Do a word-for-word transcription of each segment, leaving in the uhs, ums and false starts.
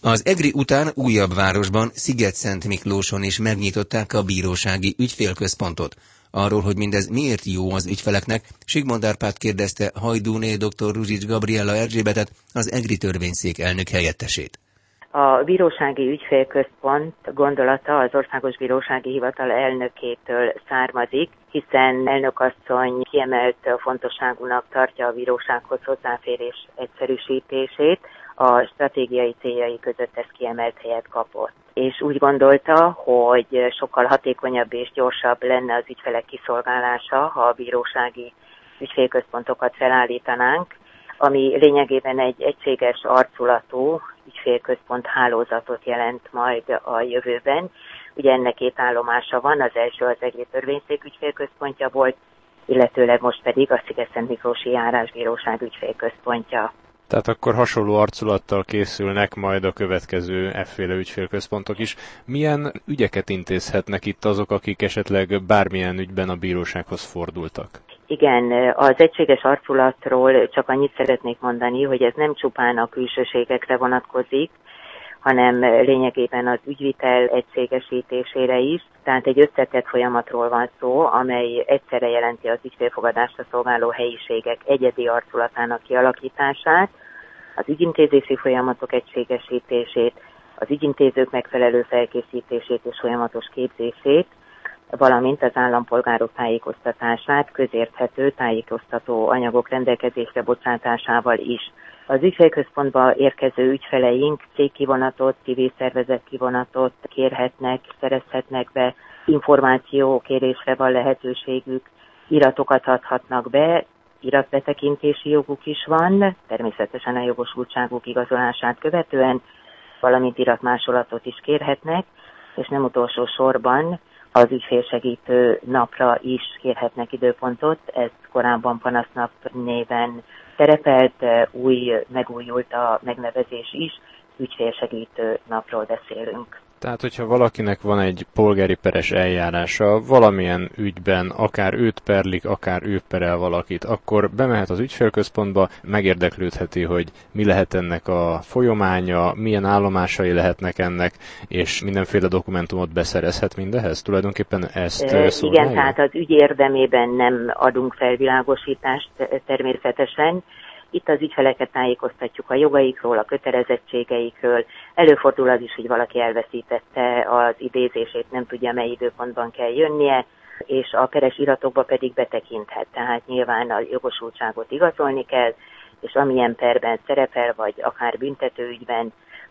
Az Egri után újabb városban, Szigetszentmiklóson is megnyitották a bírósági ügyfélközpontot. Arról, hogy mindez miért jó az ügyfeleknek, Sigmond Árpád kérdezte Hajdúné dr. Ruzsics Gabriella Erzsébetet, az Egri törvényszék elnök helyettesét. A bírósági ügyfélközpont gondolata az Országos Bírósági Hivatal elnökétől származik, hiszen elnökasszony kiemelt fontosságúnak tartja a bírósághoz hozzáférés egyszerűsítését, a stratégiai céljai között ez kiemelt helyet kapott. És úgy gondolta, hogy sokkal hatékonyabb és gyorsabb lenne az ügyfelek kiszolgálása, ha a bírósági ügyfélközpontokat felállítanánk, ami lényegében egy egységes arculatú ügyfélközpont hálózatot jelent majd a jövőben. Ugye ennek két állomása van, az első az Egri törvényszék ügyfélközpontja volt, illetőleg most pedig a Szigetszentmiklósi Járásbíróság ügyfélközpontja. Tehát akkor hasonló arculattal készülnek majd a következő efféle ügyfélközpontok is. Milyen ügyeket intézhetnek itt azok, akik esetleg bármilyen ügyben a bírósághoz fordultak? Igen, az egységes arculatról csak annyit szeretnék mondani, hogy ez nem csupán a külsőségekre vonatkozik, hanem lényegében az ügyvitel egységesítésére is. Tehát egy összetett folyamatról van szó, amely egyszerre jelenti az ügyfélfogadásra szolgáló helyiségek egyedi arculatának kialakítását, az ügyintézési folyamatok egységesítését, az ügyintézők megfelelő felkészítését és folyamatos képzését, valamint az állampolgárok tájékoztatását, közérthető tájékoztató anyagok rendelkezésre bocsátásával is. Az ügyfélközpontba érkező ügyfeleink cégkivonatot, civil szervezet kivonatot kérhetnek, szerezhetnek be, információkérésre van lehetőségük, iratokat adhatnak be, iratbetekintési joguk is van, természetesen a jogosultságuk igazolását követően, valamint iratmásolatot is kérhetnek, és nem utolsó sorban az ügyfélsegítő napra is kérhetnek időpontot, ez korábban panasznap néven szerepelt, új, megújult a megnevezés is, ügyfélsegítő napról beszélünk. Tehát, hogyha valakinek van egy polgári peres eljárása valamilyen ügyben, akár őt perlik, akár ő perel valakit, akkor bemehet az ügyfélközpontba, megérdeklődheti, hogy mi lehet ennek a folyamánya, milyen állomásai lehetnek ennek, és mindenféle dokumentumot beszerezhet mindehez? Tulajdonképpen ezt e, szolgálja? Igen, tehát az ügy érdemében nem adunk felvilágosítást természetesen. Itt az ügyfeleket tájékoztatjuk a jogaikról, a kötelezettségeikről. Előfordul az is, hogy valaki elveszítette az idézését, nem tudja, mely időpontban kell jönnie, és a peres iratokba pedig betekinthet. Tehát nyilván a jogosultságot igazolni kell, és amilyen perben szerepel, vagy akár büntetőügyben,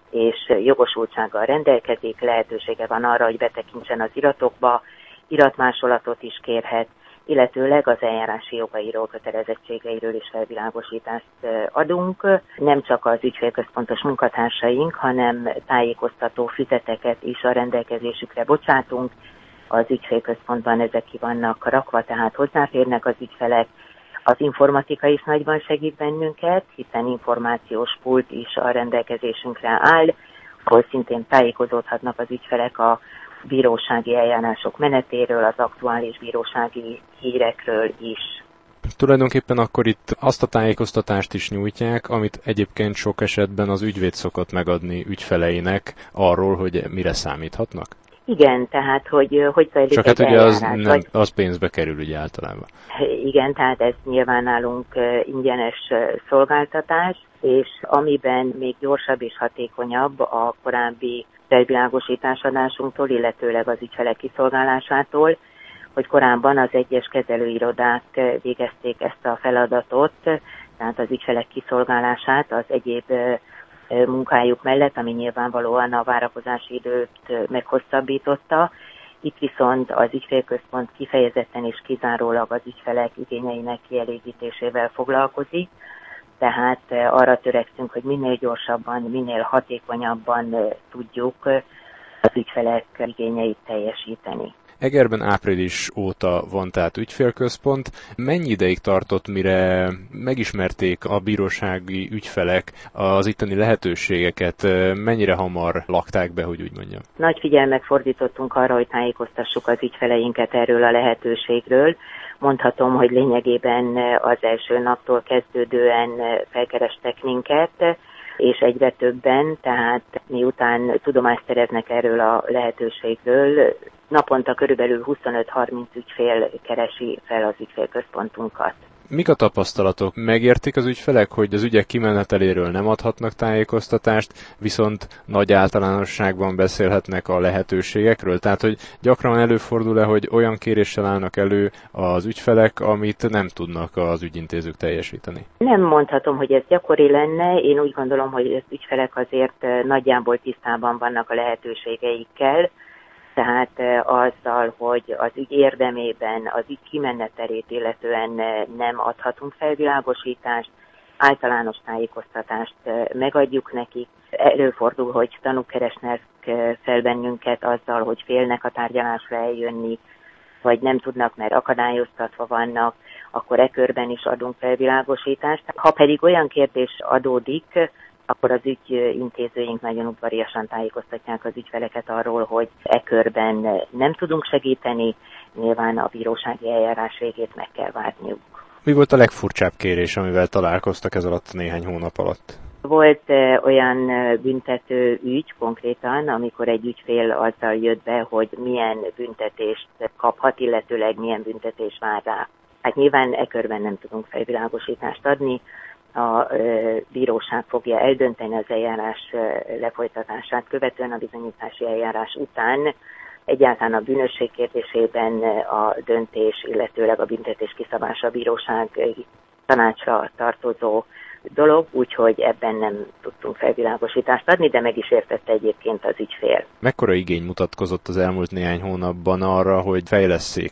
és jogosultsággal rendelkezik, lehetősége van arra, hogy betekintsen az iratokba, iratmásolatot is kérhet, illetőleg az eljárási jogairól, kötelezettségeiről is felvilágosítást adunk. Nem csak az ügyfélközpontos munkatársaink, hanem tájékoztató füzeteket is a rendelkezésükre bocsátunk. Az ügyfélközpontban ezek ki vannak rakva, tehát hozzáférnek az ügyfelek. Az informatika is nagyban segít bennünket, hiszen információs pult is a rendelkezésünkre áll, ahol szintén tájékozódhatnak az ügyfelek a bírósági eljárások menetéről, az aktuális bírósági hírekről is. Tulajdonképpen akkor itt azt a tájékoztatást is nyújtják, amit egyébként sok esetben az ügyvéd szokott megadni ügyfeleinek arról, hogy mire számíthatnak? Igen, tehát hogy hogy zajlik csak egy hát ugye az, eljárás, nem, vagy... az pénzbe kerül ugye általában. Igen, tehát ez nyilván nálunk ingyenes szolgáltatás, és amiben még gyorsabb és hatékonyabb a korábbi felvilágosításadásунktól, illetőleg az ügyfelek kiszolgálásától, hogy korábban az egyes kezelőirodák végezték ezt a feladatot, tehát az ügyfelek kiszolgálását az egyéb munkájuk mellett, ami nyilvánvalóan a várakozási időt meghosszabbította. Itt viszont az ügyfélközpont kifejezetten és kizárólag az ügyfelek igényeinek kielégítésével foglalkozik, tehát arra törekszünk, hogy minél gyorsabban, minél hatékonyabban tudjuk az ügyfelek igényeit teljesíteni. Egerben április óta van tehát ügyfélközpont. Mennyi ideig tartott, mire megismerték a bírósági ügyfelek az itteni lehetőségeket? Mennyire hamar lakták be, hogy úgy mondjam? Nagy figyelmet fordítottunk arra, hogy tájékoztassuk az ügyfeleinket erről a lehetőségről. Mondhatom, hogy lényegében az első naptól kezdődően felkerestek minket. és egyre többen, tehát miután tudomást szereznek erről a lehetőségről, naponta körülbelül huszonöt-harminc ügyfél keresi fel az ügyfélközpontunkat. Mik a tapasztalatok? Megértik az ügyfelek, hogy az ügyek kimeneteléről nem adhatnak tájékoztatást, viszont nagy általánosságban beszélhetnek a lehetőségekről? Tehát, hogy gyakran előfordul-e, hogy olyan kéréssel állnak elő az ügyfelek, amit nem tudnak az ügyintézők teljesíteni? Nem mondhatom, hogy ez gyakori lenne. Én úgy gondolom, hogy az ügyfelek azért nagyjából tisztában vannak a lehetőségeikkel, tehát azzal, hogy az ügy érdemében az ügy kimenetelét illetően nem adhatunk felvilágosítást, általános tájékoztatást megadjuk nekik. Előfordul, hogy tanúk keresnek fel bennünket azzal, hogy félnek a tárgyalásra eljönni, vagy nem tudnak, mert akadályoztatva vannak, akkor e körben is adunk felvilágosítást. Ha pedig olyan kérdés adódik, akkor az ügyintézőink nagyon udvariasan tájékoztatják az ügyfeleket arról, hogy e körben nem tudunk segíteni, nyilván a bírósági eljárás végét meg kell várniuk. Mi volt a legfurcsább kérés, amivel találkoztak ez alatt néhány hónap alatt? Volt olyan büntető ügy konkrétan, amikor egy ügyfél azzal jött be, hogy milyen büntetést kaphat, illetőleg milyen büntetés vár rá. Hát nyilván e körben nem tudunk felvilágosítást adni, a bíróság fogja eldönteni az eljárás lefolytatását, követően a bizonyítási eljárás után egyáltalán a bűnösség kérdésében a döntés, illetőleg a büntetés kiszabása a bíróság tanácsra tartozó dolog, úgyhogy ebben nem tudtunk felvilágosítást adni, de meg is értette egyébként az ügyfél. Mekkora igény mutatkozott az elmúlt néhány hónapban arra, hogy fejlesszék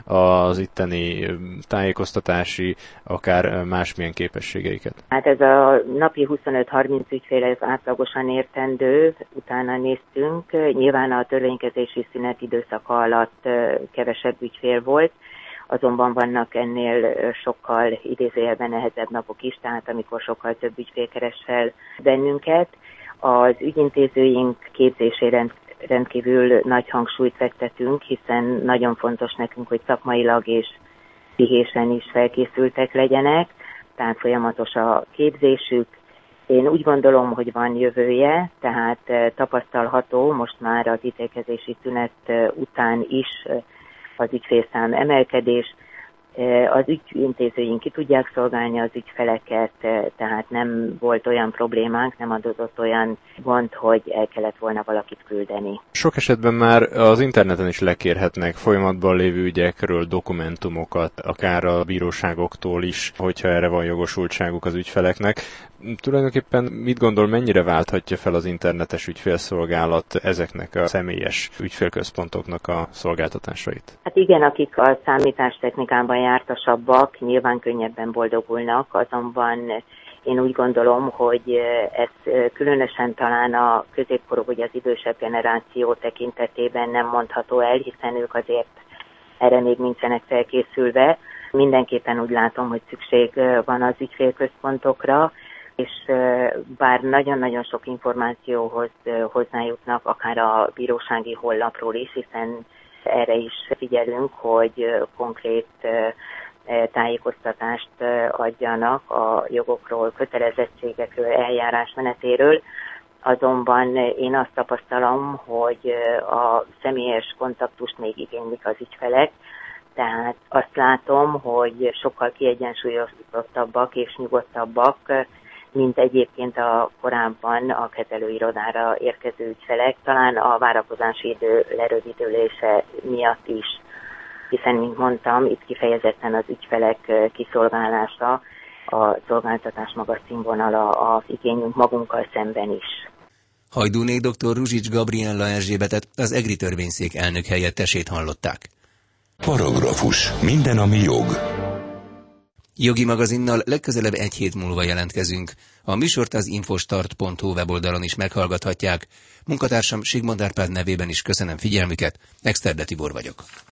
az itteni tájékoztatási, akár másmilyen képességeiket? Hát ez a napi huszonöt-harminc ügyfél, ez átlagosan értendő, utána néztünk. Nyilván a törvénykezési szünet időszaka alatt kevesebb ügyfél volt, azonban vannak ennél sokkal idézőjelben nehezebb napok is, tehát amikor sokkal több ügyfél keres fel bennünket. Az ügyintézőink képzésére rendkívül nagy hangsúlyt fektetünk, hiszen nagyon fontos nekünk, hogy szakmailag és pszichésen is felkészültek legyenek, tehát folyamatos a képzésük. Én úgy gondolom, hogy van jövője, tehát tapasztalható most már az ítélkezési szünet után is az ügyfélszám emelkedés, az ügyintézőink ki tudják szolgálni az ügyfeleket, tehát nem volt olyan problémánk, nem adódott olyan gond, hogy el kellett volna valakit küldeni. Sok esetben már az interneten is lekérhetnek folyamatban lévő ügyekről dokumentumokat, akár a bíróságoktól is, hogyha erre van jogosultságuk az ügyfeleknek. Tulajdonképpen mit gondol, mennyire válthatja fel az internetes ügyfélszolgálat ezeknek a személyes ügyfélközpontoknak a szolgáltatásait? Hát igen, akik a számítástechnikában jártasabbak, nyilván könnyebben boldogulnak, azonban én úgy gondolom, hogy ez különösen talán a középkorú vagy az idősebb generáció tekintetében nem mondható el, hiszen ők azért erre még nincsenek felkészülve. Mindenképpen úgy látom, hogy szükség van az ügyfélközpontokra, és bár nagyon-nagyon sok információhoz hozzájutnak, akár a bírósági honlapról is, hiszen erre is figyelünk, hogy konkrét tájékoztatást adjanak a jogokról, kötelezettségekről, eljárásmenetéről. Azonban én azt tapasztalom, hogy a személyes kontaktust még igénylik az ügyfelek, tehát azt látom, hogy sokkal kiegyensúlyozottabbak és nyugodtabbak, mint egyébként a korábban a kezelőirodára érkező ügyfelek, talán a várakozási idő lerövidülése miatt is, hiszen, mint mondtam, itt kifejezetten az ügyfelek kiszolgálása, a szolgáltatás magas színvonala az igényünk magunkkal szemben is. Hajdúné doktor Ruzsics Gabriella Erzsébetet, az EGRI törvényszék elnök helyettesét hallották. Paragrafus. Minden, ami jog. Jogi magazinnal legközelebb egy hét múlva jelentkezünk. A műsort az infostart pont hu weboldalon is meghallgathatják. Munkatársam Sigmond Árpád nevében is köszönöm figyelmüket, Exterde Tibor vagyok.